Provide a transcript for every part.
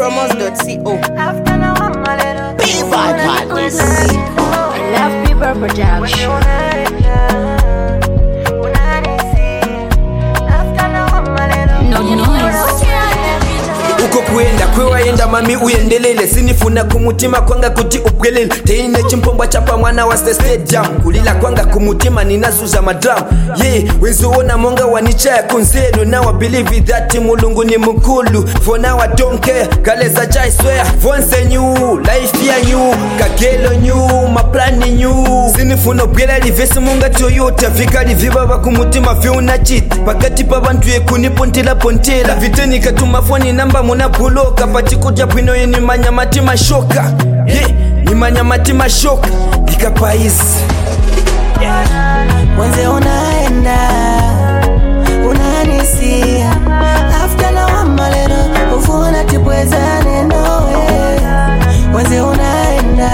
SamSpromos.co. P5 Partners. I love people production. No noise. uko kuenda kwewaenda mami uyendelele sinifuna kumutima kwanga kuti ubwelele teine chimpombwa chapa mwana wa stadium kulila kwanga kumutima ninazuza madram wenzuona monga wanichaya kunzenu now I believe that mulungu ni mukulu for now I don't care galeza jai swear vonse new life ya new kagelo new maplani new sinifuna ubwela livesi munga toyota vikali vibaba kumutima vyuna chiti pakati pa bantu yekunipontela pontela viteni katuma foni namba muna buloka patikuja bwino ye nimanyamati mashoka nimanyamati mashoka ikapaisi Mwenze unaenda unanisia after na wamalero ufuna tibwezane nowe Mwenze unaenda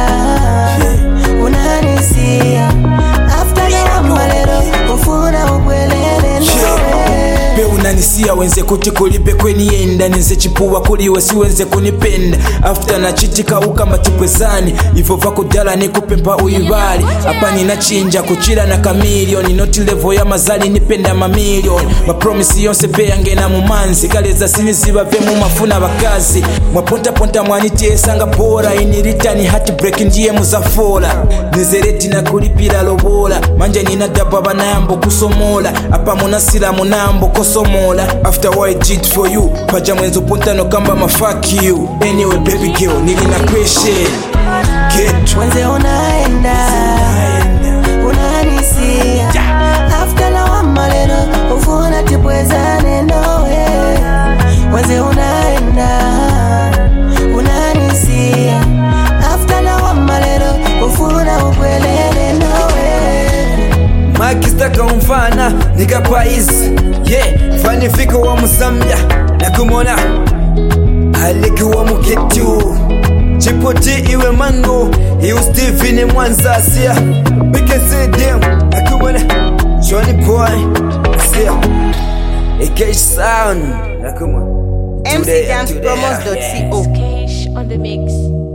unanisia after na wamalero ufuna ubwelele nowe Pe unanisia wenze kuti kulipe kweni yenda Nenze chipuwa kuliwe siwenze kunipenda After na chitika ukamba tupwezani Ivo vako dala nikupempa uibali Hapa nina chinja kuchila na kamilioni Noti level ya mazali nipenda mamilioni Mapromisi yonse pe yange na mumanzi Kaleza siniziba vemu mafuna bakazi Mwaponta ponta mwanitie sanga bora Iniritani hati break ndiye muzafora Nezereti na kulipila lobola Manje nina daba banayambo kusomola Hapa munasila munambo kosomola After what I did for you Paja mwenzo ponta no kamba ma fuck you Anyway baby girl nilina question Get Mwenze unaenda unanisia after na wamalero ufuna tibwezane nowe Mwenze unaenda unanisia after na wamalero ufuna ubwelele nowe Makistaka umfana nika paisi Fani fiko wa musambia Nakumona Aliki wa mukitu Chipoti iwe mango Iu Stevie ni mwanza asia Bike CDM Nakumona Johnny Boy Asia AK Sound Nakumona SamSpromos.co. Cash on the mix.